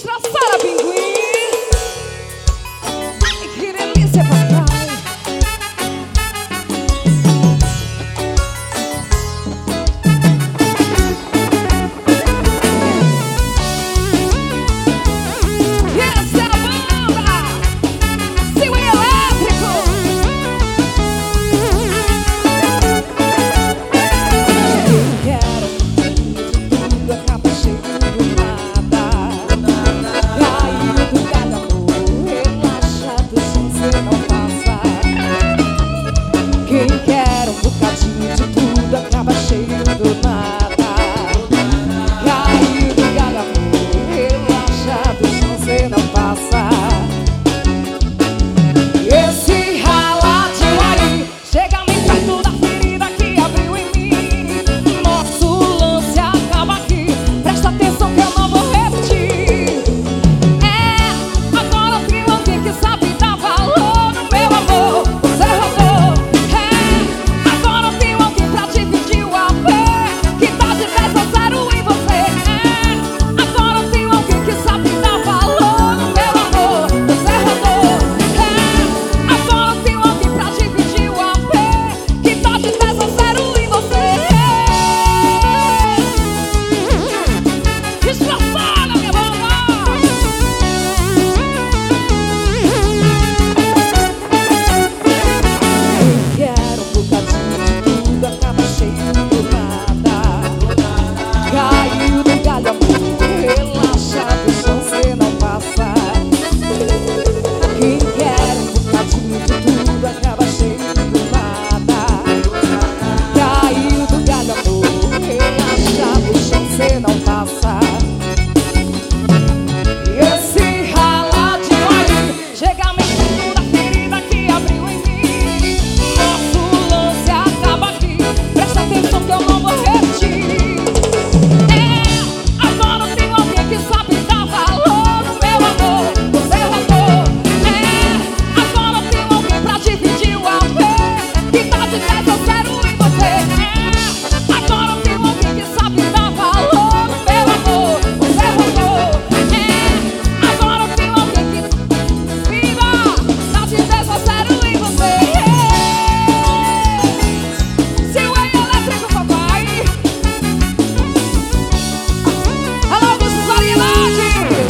Destroçar a pinguim. Ai, que delícia, papai. E essa é a banda Seu Elétrico. Quero tudo acaba cheio do nada. Caiu do galho, amor, relaxado, sem você não passa. Quem quer um bocadinho de tudo acaba cheio do nada. Caiu do galho, amor, relaxado, sem você não passa. Esse raladinho aí chega bem perto da ferida que abriu em mim. Nosso lance acaba aqui. Presta atenção que eu não vou repetir. Agora tem alguém que sabe dar valor no meu amor. Você rodou. Agora tem alguém pra dividir o AP que tá de 10 a 0 em você. Agora tem alguém que sabe dar valor no meu amor. Você rodou. Agora tem alguém pra dividir o AP que tá de 10 a 0 em você. Destroçada, minha bomba. Quero um bocadinho de tudo acaba cheio do nada. Caiu do galho, amor, relaxado, só você não passa. Quem quer um bocadinho de tudo acaba cheio do nada. Caiu do galho, amor, relaxado, só você não passa. Esse raladinho aí chega bem perto da ferida que abriu em mim. Nosso lance acaba aqui. Presta atenção que eu não vou repetir. Agora tem alguém que sabe dar valor no meu amor. Você rodou. Agora tem alguém pra dividir o AP que tá de 10 a 0 em você. Agora tem alguém que sabe dar valor no meu amor. Você rodou. Agora tem alguém que viva tá de 10 a 0 em você. Seu Elétrico, papai. Alô, Augusto Variedade.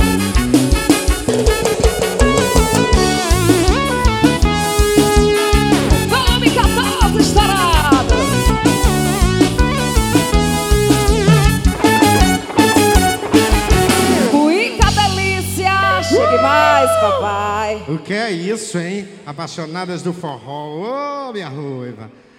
Volume 14 estourado. Cuica delícia. Chegue mais, papai. O que é isso, hein? Apaixonadas do forró. Ô, minha ruiva.